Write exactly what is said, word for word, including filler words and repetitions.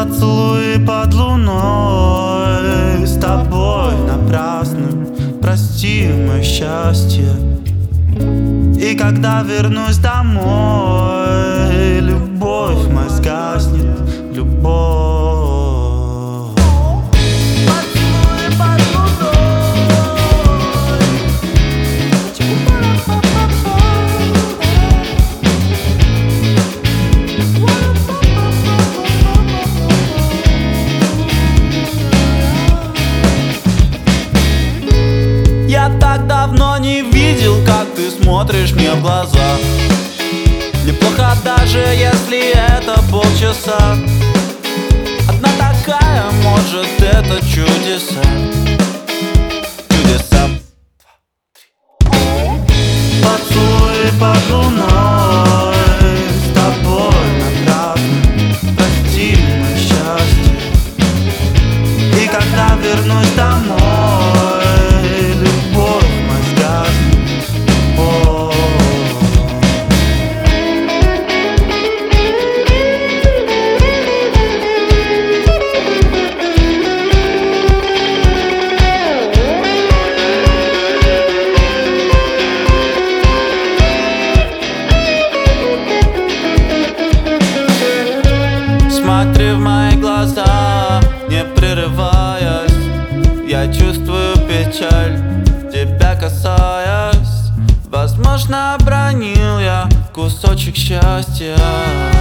Поцелуи под луной, с тобой напрасно, прости мое счастье. И когда вернусь домой, любовь моя сгаснет, любовь. Я так давно не видел, как ты смотришь мне в глаза. Неплохо даже, если это полчаса. Одна такая, может, это чудеса. Чудеса. Поцелуй под луной, с тобой напрасно, прости мое счастье. И когда вернусь домой, смотри в мои глаза, не прерываясь. Я чувствую печаль, тебя касаясь. Возможно, обронил я кусочек счастья.